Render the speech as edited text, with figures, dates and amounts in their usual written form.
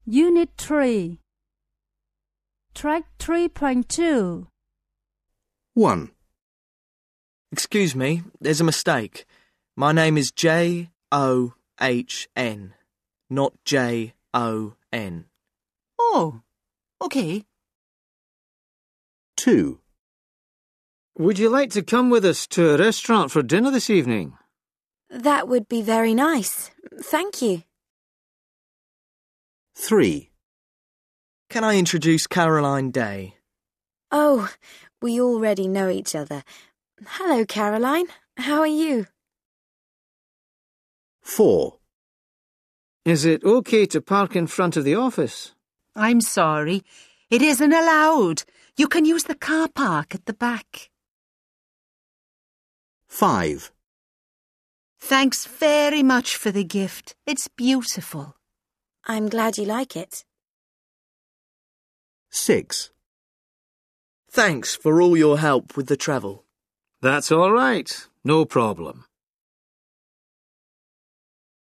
Unit 3. Track 3.2. 1. Excuse me, there's a mistake. My name is J-O-H-N, not J-O-N. Oh, OK. 2. Would you like to come with us to a restaurant for dinner this evening? That would be very nice. Thank you. 3. Can I introduce Caroline Day? Oh, we already know each other. Hello, Caroline. How are you? 4. Is it OK to park in front of the office? I'm sorry. It isn't allowed. You can use the car park at the back. 5. Thanks very much for the gift. It's beautiful. I'm glad you like it. 6. Thanks for all your help with the travel. That's all right. No problem.